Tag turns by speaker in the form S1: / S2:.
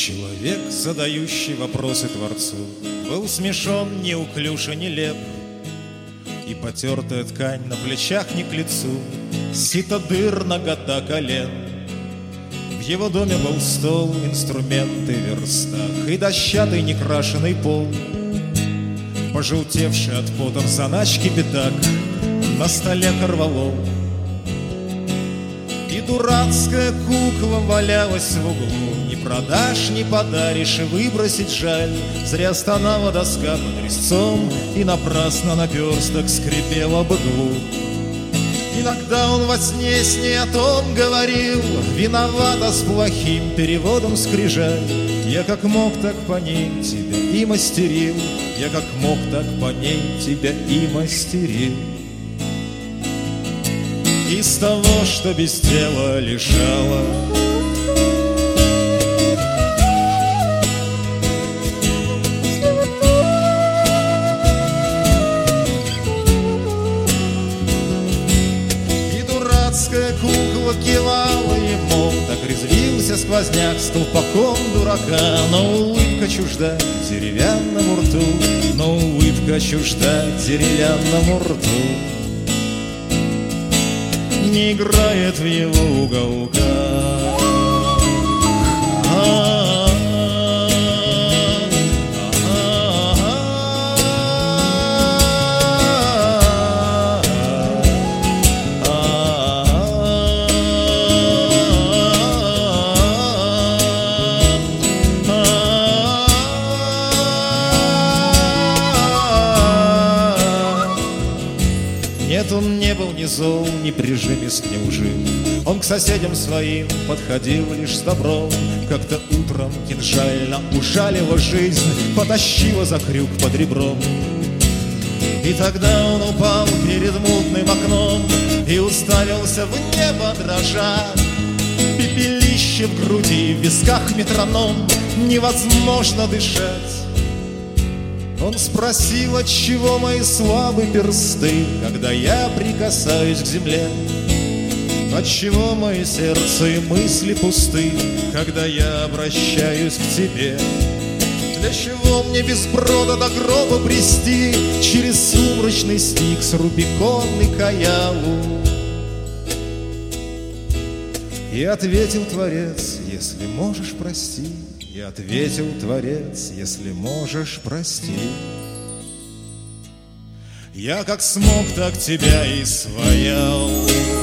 S1: Человек, задающий вопросы Творцу, был смешон, неуклюж и нелеп, и потертая ткань на плечах не к лицу, сито дыр, нагота колен. В его доме был стол, инструменты, верстак и дощатый некрашенный пол, пожелтевший от пота в заначке пятак, на столе корвалол. И дурацкая кукла валялась в углу, не продашь, не подаришь, и выбросить жаль. Зря стонала доска под резцом, и напрасно наперсток скрипел об иглу. Иногда он во сне с ней о том говорил, виновата с плохим переводом скрижаль. Я как мог, так по ней тебя и мастерил, я как мог, так по ней тебя и мастерил. Из того, что без дела лежало, и дурацкая кукла кивала ему, так резвился сквозняк с колпаком дурака. Но улыбка чужда деревянному рту, но улыбка чужда деревянному рту, не играет в его уголках. Нет, он не был ни зол, ни прижимист, ни лжив. Он к соседям своим подходил лишь с добром. Как-то утром кинжально ужалила жизнь, потащила за крюк под ребром. И тогда он упал перед мутным окном и уставился в небо дрожа. Пепелище в груди, в висках метроном, невозможно дышать. Он спросил, отчего мои слабые персты, когда я прикасаюсь к земле? Отчего мои сердце и мысли пусты, когда я обращаюсь к тебе? Для чего мне без брода до гроба брести через сумрачный Стикс, Рубикон и Каялу? И ответил Творец: если можешь, прости. И ответил Творец: если можешь, прости. Я как смог, так тебя и своял.